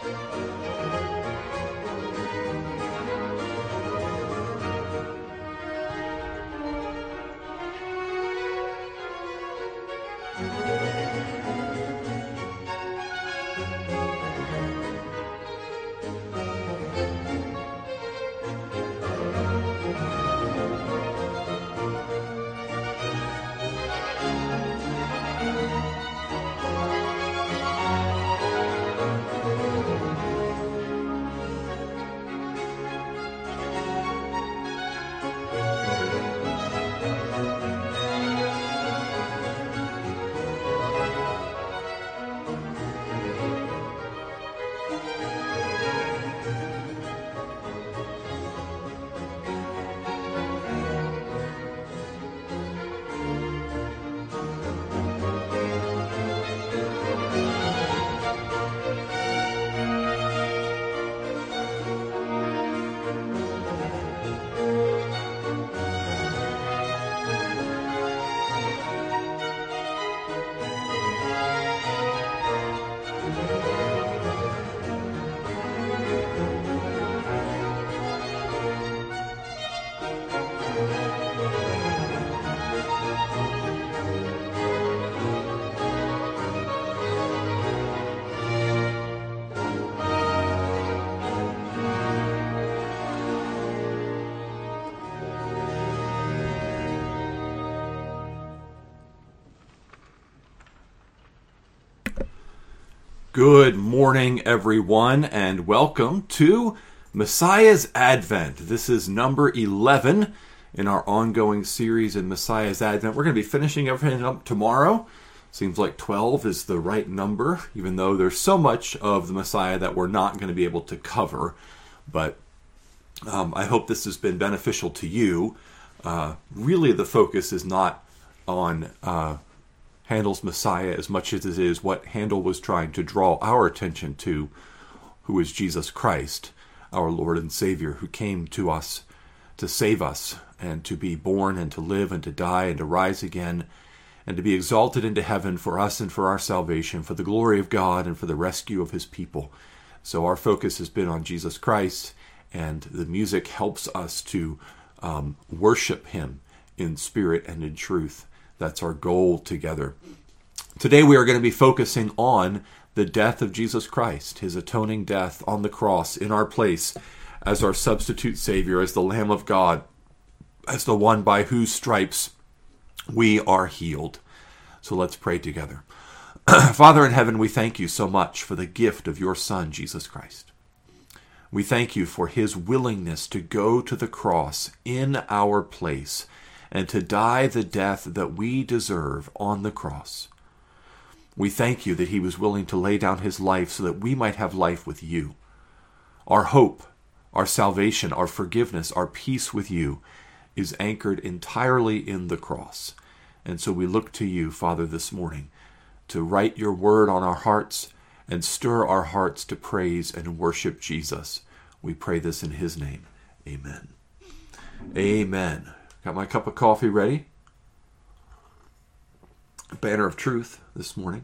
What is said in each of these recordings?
Good morning, everyone, and welcome to Messiah's Advent. This is number 11 in our ongoing series in Messiah's Advent. We're going to be finishing everything up tomorrow. Seems like 12 is the right number, even though there's so much of the Messiah that we're not going to be able to cover. But I hope this has been beneficial to you. Really, the focus is not on Handel's Messiah as much as it is what Handel was trying to draw our attention to, who is Jesus Christ, our Lord and Savior, who came to us to save us and to be born and to live and to die and to rise again and to be exalted into heaven for us and for our salvation, for the glory of God and for the rescue of his people. So our focus has been on Jesus Christ, and the music helps us to worship him in spirit and in truth. That's our goal together. Today we are going to be focusing on the death of Jesus Christ, his atoning death on the cross in our place as our substitute Savior, as the Lamb of God, as the one by whose stripes we are healed. So let's pray together. Father in heaven, we thank you so much for the gift of your Son, Jesus Christ. We thank you for his willingness to go to the cross in our place and to die the death that we deserve on the cross. We thank you that he was willing to lay down his life so that we might have life with you. Our hope, our salvation, our forgiveness, our peace with you is anchored entirely in the cross. And so we look to you, Father, this morning to write your word on our hearts and stir our hearts to praise and worship Jesus. We pray this in his name. Amen. Amen. Got my cup of coffee ready. Banner of Truth this morning.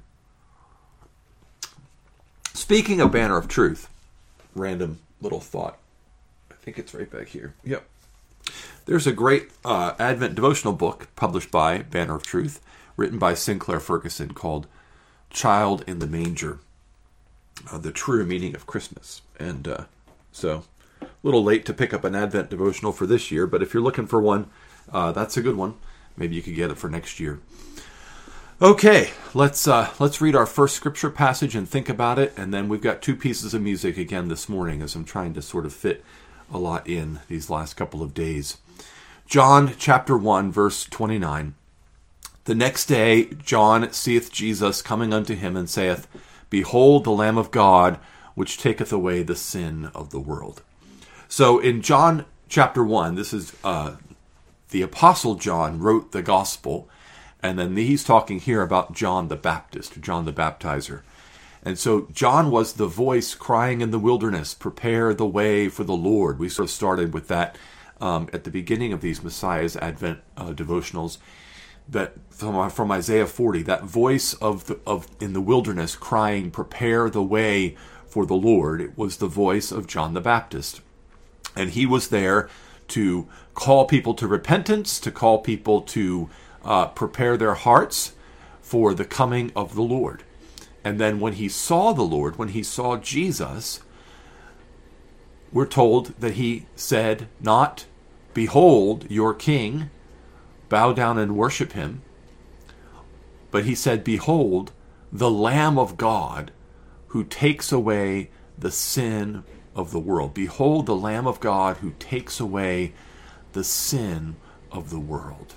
Speaking of Banner of Truth, random little thought. I think it's right back here. Yep. There's a great Advent devotional book published by Banner of Truth, written by Sinclair Ferguson, called Child in the Manger, The True Meaning of Christmas. And so, a little late to pick up an Advent devotional for this year, but if you're looking for one, that's a good one. Maybe you could get it for next year. Okay, let's read our first scripture passage and think about it, and then we've got two pieces of music again this morning as I'm trying to sort of fit a lot in these last couple of days. John chapter 1, verse 29. The next day John seeth Jesus coming unto him, and saith, Behold the Lamb of God, which taketh away the sin of the world. So in John chapter 1, this is the Apostle John wrote the Gospel, and then he's talking here about John the Baptist, John the Baptizer. And so John was the voice crying in the wilderness, prepare the way for the Lord. We sort of started with that at the beginning of these Messiah's Advent devotionals, that from Isaiah 40, that voice of in the wilderness crying, prepare the way for the Lord. It was the voice of John the Baptist. And he was there to call people to repentance, to call people to prepare their hearts for the coming of the Lord. And then when he saw the Lord, when he saw Jesus, we're told that he said not, "Behold your king, bow down and worship him," but he said, "Behold the Lamb of God who takes away the sin of the world. Behold the Lamb of God who takes away the sin of the world."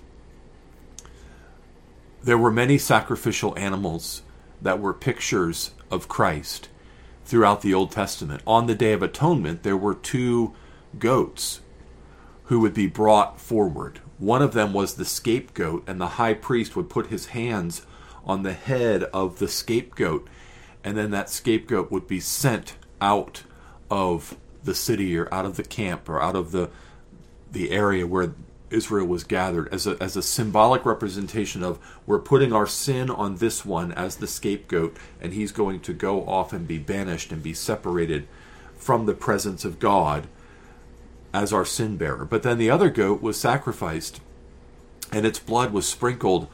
There were many sacrificial animals that were pictures of Christ throughout the Old Testament. On the Day of Atonement, there were 2 goats who would be brought forward. One of them was the scapegoat, and the high priest would put his hands on the head of the scapegoat, and then that scapegoat would be sent out of the city or out of the camp or out of the area where Israel was gathered as a symbolic representation of, we're putting our sin on this one as the scapegoat, and he's going to go off and be banished and be separated from the presence of God as our sin bearer. But then the other goat was sacrificed, and its blood was sprinkled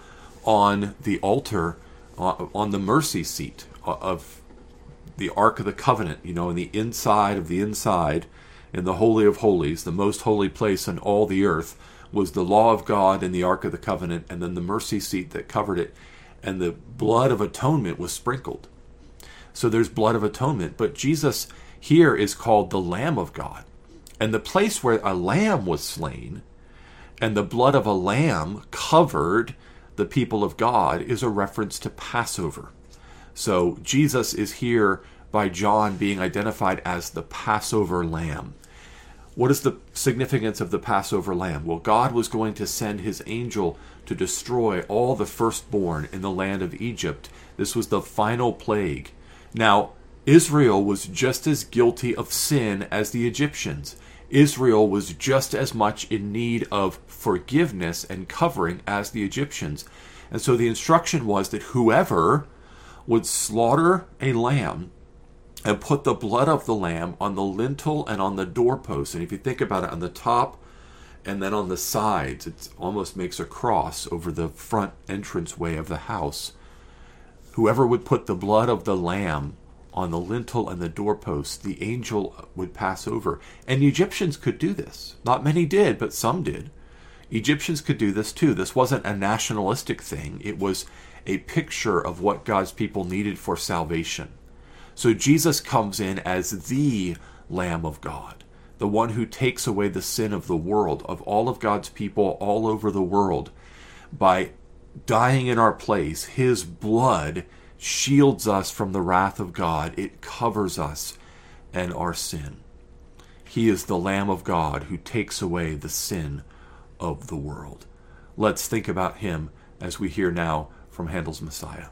on the altar, on the mercy seat of the Ark of the Covenant, in the inside of the inside, in the Holy of Holies, the most holy place in all the earth, was the law of God in the Ark of the Covenant, and then the mercy seat that covered it, and the blood of atonement was sprinkled. So there's blood of atonement, but Jesus here is called the Lamb of God. And the place where a lamb was slain, and the blood of a lamb covered the people of God, is a reference to Passover. So Jesus is here by John being identified as the Passover lamb. What is the significance of the Passover lamb? Well, God was going to send his angel to destroy all the firstborn in the land of Egypt. This was the final plague. Now, Israel was just as guilty of sin as the Egyptians. Israel was just as much in need of forgiveness and covering as the Egyptians. And so the instruction was that whoever would slaughter a lamb and put the blood of the lamb on the lintel and on the doorpost. And if you think about it, on the top and then on the sides, it almost makes a cross over the front entranceway of the house. Whoever would put the blood of the lamb on the lintel and the doorpost, the angel would pass over. And the Egyptians could do this. Not many did, but some did. Egyptians could do this too. This wasn't a nationalistic thing. It was a picture of what God's people needed for salvation. So Jesus comes in as the Lamb of God, the one who takes away the sin of the world, of all of God's people all over the world. By dying in our place, his blood shields us from the wrath of God. It covers us and our sin. He is the Lamb of God who takes away the sin of the world. Let's think about him as we hear now from Handel's Messiah.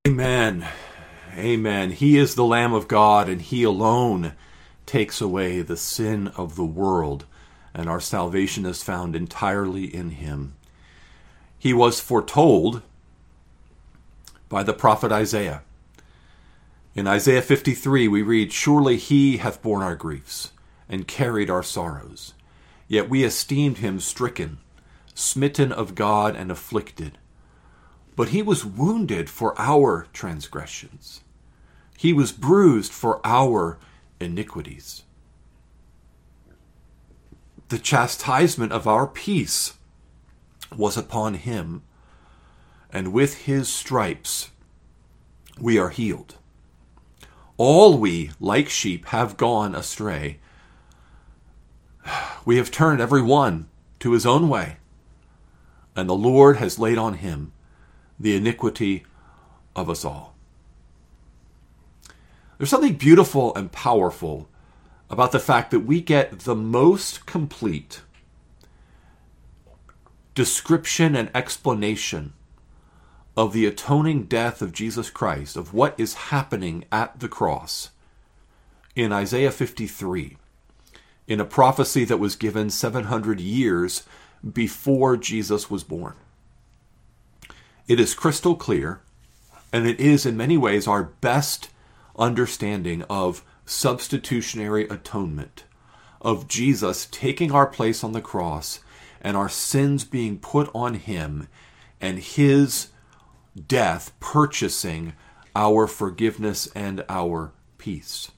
Amen. Amen. He is the Lamb of God, and He alone takes away the sin of the world, and our salvation is found entirely in Him. He was foretold by the prophet Isaiah. In Isaiah 53 we read, "Surely He hath borne our griefs, and carried our sorrows. Yet we esteemed Him stricken, smitten of God, and afflicted. But He was wounded for our transgressions. He was bruised for our iniquities. The chastisement of our peace was upon Him, and with His stripes we are healed. All we, like sheep, have gone astray. We have turned every one to his own way, and the Lord has laid on Him the iniquity of us all." There's something beautiful and powerful about the fact that we get the most complete description and explanation of the atoning death of Jesus Christ, of what is happening at the cross, in Isaiah 53, in a prophecy that was given 700 years before Jesus was born. It is crystal clear, and it is in many ways our best understanding of substitutionary atonement, of Jesus taking our place on the cross and our sins being put on Him, and His death purchasing our forgiveness and our peace.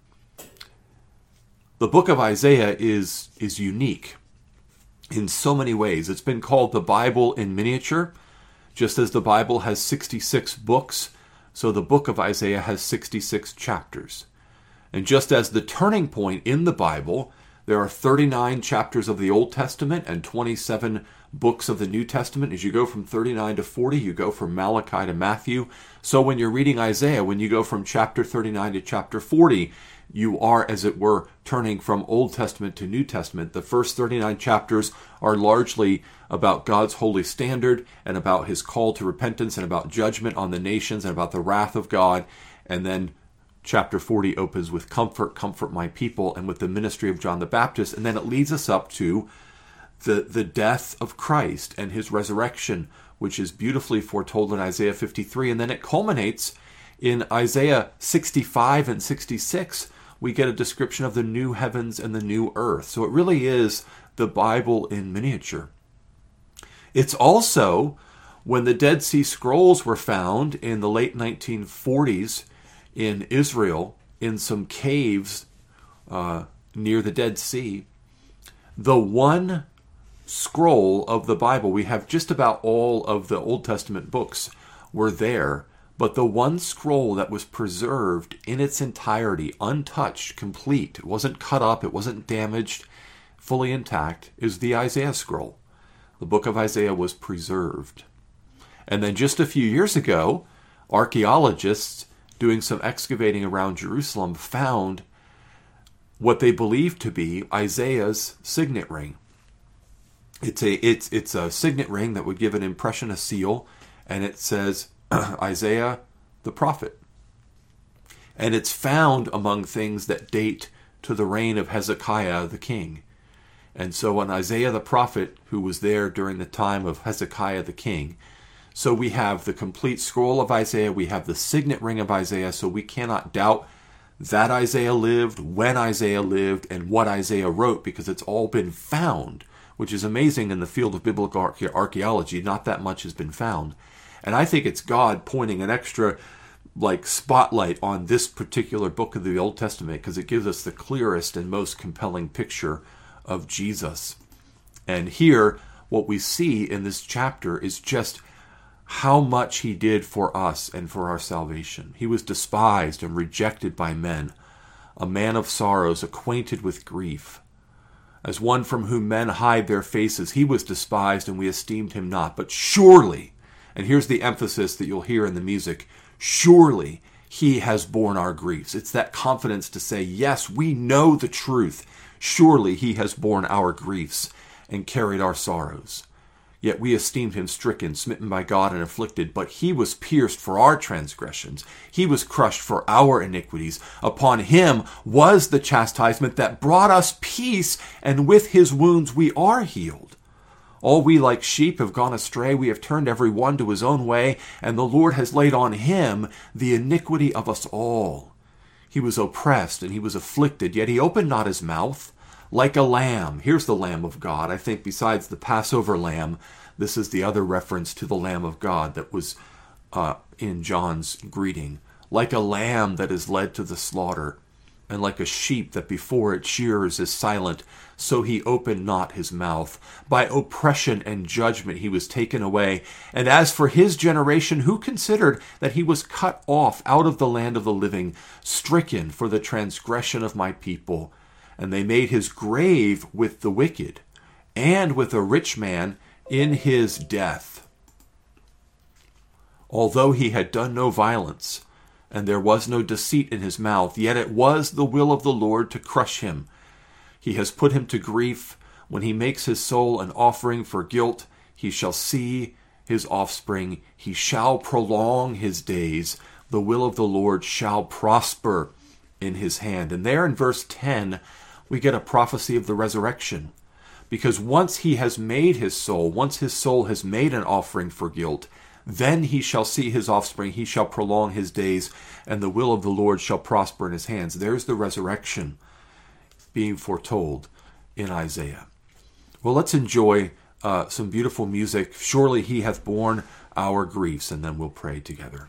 The book of Isaiah is unique in so many ways. It's been called the Bible in miniature. Just as the Bible has 66 books, so the book of Isaiah has 66 chapters. And just as the turning point in the Bible, there are 39 chapters of the Old Testament and 27 books of the New Testament. As you go from 39 to 40, you go from Malachi to Matthew. So when you're reading Isaiah, when you go from chapter 39 to chapter 40, you are, as it were, turning from Old Testament to New Testament. The first 39 chapters are largely about God's holy standard and about His call to repentance and about judgment on the nations and about the wrath of God. And then chapter 40 opens with comfort, comfort my people, and with the ministry of John the Baptist. And then it leads us up to the death of Christ and His resurrection, which is beautifully foretold in Isaiah 53. And then it culminates in Isaiah 65 and 66. We get a description of the new heavens and the new earth. So it really is the Bible in miniature. It's also, when the Dead Sea Scrolls were found in the late 1940s in Israel, in some caves near the Dead Sea, the one scroll of the Bible, we have just about all of the Old Testament books were there, but the one scroll that was preserved in its entirety, untouched, complete, it wasn't cut up, it wasn't damaged, fully intact, is the Isaiah scroll. The book of Isaiah was preserved. And then just a few years ago, archaeologists doing some excavating around Jerusalem found what they believed to be Isaiah's signet ring. It's a signet ring that would give an impression, a seal, and it says Isaiah the prophet. And it's found among things that date to the reign of Hezekiah the king. And so when Isaiah the prophet, who was there during the time of Hezekiah the king, so we have the complete scroll of Isaiah, we have the signet ring of Isaiah, so we cannot doubt that Isaiah lived, when Isaiah lived, and what Isaiah wrote, because it's all been found, which is amazing in the field of biblical archaeology. Not that much has been found. And I think it's God pointing an extra spotlight on this particular book of the Old Testament, because it gives us the clearest and most compelling picture of Jesus. And here, what we see in this chapter is just how much He did for us and for our salvation. He was despised and rejected by men, a man of sorrows, acquainted with grief. As one from whom men hide their faces, He was despised, and we esteemed Him not. But surely, and here's the emphasis that you'll hear in the music, surely He has borne our griefs. It's that confidence to say, yes, we know the truth. Surely He has borne our griefs and carried our sorrows. Yet we esteemed him stricken, smitten by God, and afflicted. But he was pierced for our transgressions. He was crushed for our iniquities. Upon him was the chastisement that brought us peace, and with his wounds we are healed. All we like sheep have gone astray. We have turned every one to his own way, and the Lord has laid on him the iniquity of us all. He was oppressed and he was afflicted, yet he opened not his mouth. Like a lamb, here's the Lamb of God. I think besides the Passover lamb, this is the other reference to the Lamb of God that was in John's greeting. Like a lamb that is led to the slaughter, and like a sheep that before its shearers is silent, so he opened not his mouth. By oppression and judgment he was taken away. And as for his generation, who considered that he was cut off out of the land of the living, stricken for the transgression of my people? And they made his grave with the wicked, and with a rich man in his death. Although he had done no violence, and there was no deceit in his mouth, yet it was the will of the Lord to crush him. He has put him to grief. When he makes his soul an offering for guilt, he shall see his offspring. He shall prolong his days. The will of the Lord shall prosper in his hand. And there in verse 10, we get a prophecy of the resurrection. Because once he has made his soul, once his soul has made an offering for guilt, then he shall see his offspring, he shall prolong his days, and the will of the Lord shall prosper in his hands. There's the resurrection being foretold in Isaiah. Well, let's enjoy some beautiful music. Surely he hath borne our griefs, and then we'll pray together.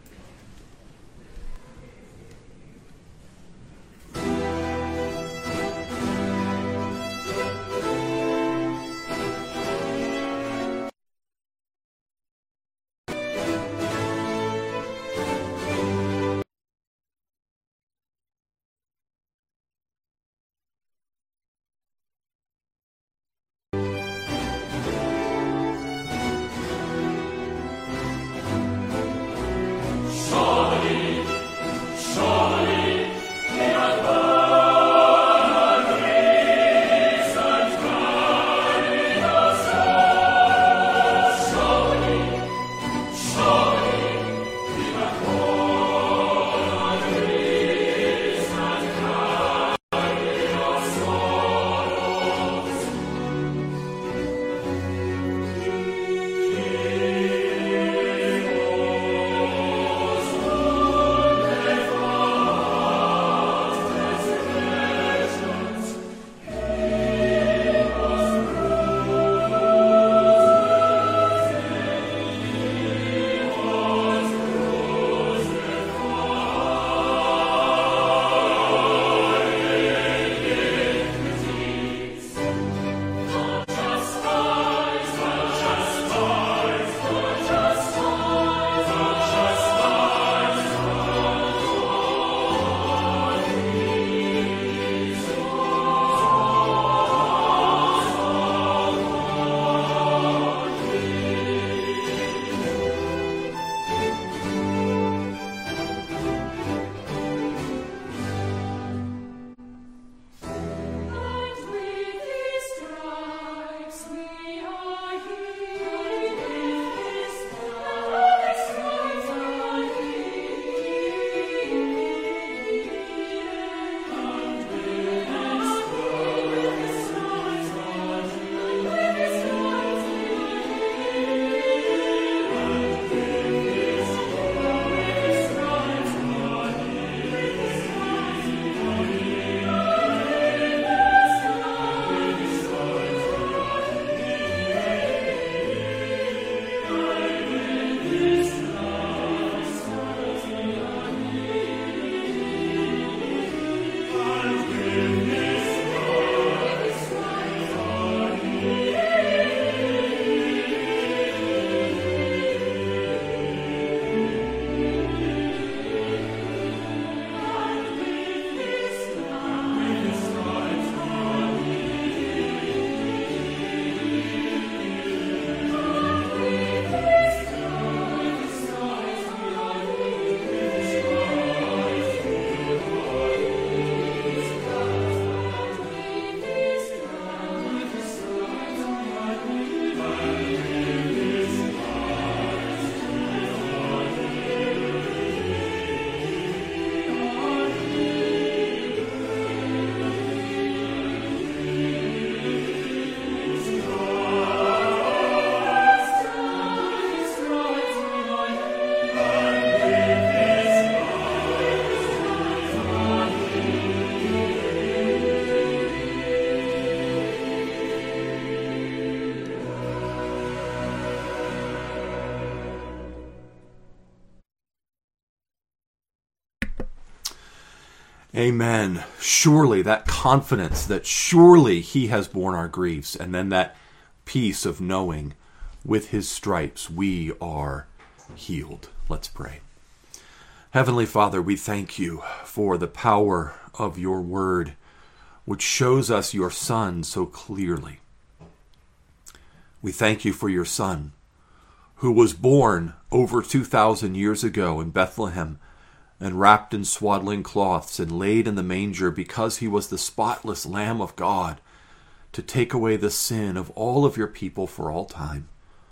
Amen. Surely that confidence that surely he has borne our griefs, and then that peace of knowing with his stripes we are healed. Let's pray. Heavenly Father, we thank you for the power of your word, which shows us your Son so clearly. We thank you for your Son, who was born over 2,000 years ago in Bethlehem, and wrapped in swaddling cloths and laid in the manger because he was the spotless Lamb of God to take away the sin of all of your people for all time.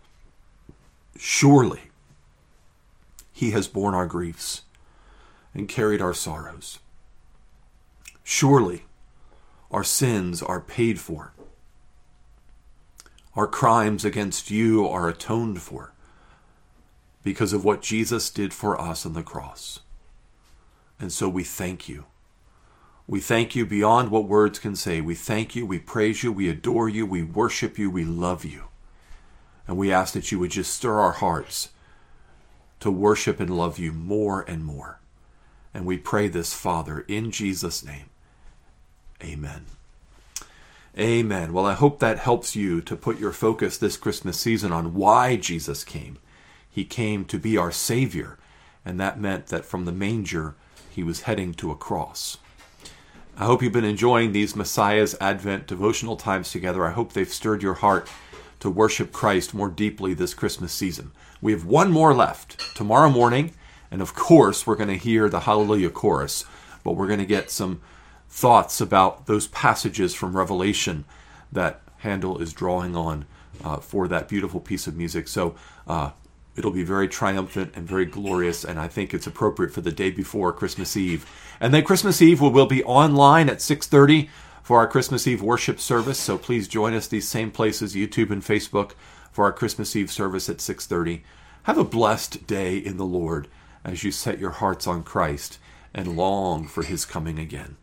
Surely he has borne our griefs and carried our sorrows. Surely our sins are paid for. Our crimes against you are atoned for because of what Jesus did for us on the cross. And so we thank you. We thank you beyond what words can say. We thank you, we praise you, we adore you, we worship you, we love you. And we ask that you would just stir our hearts to worship and love you more and more. And we pray this, Father, in Jesus' name. Amen. Amen. Well, I hope that helps you to put your focus this Christmas season on why Jesus came. He came to be our Savior, and that meant that from the manger, he was heading to a cross. I hope you've been enjoying these Messiah's Advent devotional times together. I hope they've stirred your heart to worship Christ more deeply this Christmas season. We have one more left tomorrow morning, and of course we're going to hear the Hallelujah chorus, but we're going to get some thoughts about those passages from Revelation that Handel is drawing on for that beautiful piece of music. So it'll be very triumphant and very glorious, and I think it's appropriate for the day before Christmas Eve. And then Christmas Eve will be online at 6:30 for our Christmas Eve worship service, so please join us these same places, YouTube and Facebook, for our Christmas Eve service at 6:30. Have a blessed day in the Lord as you set your hearts on Christ and long for his coming again.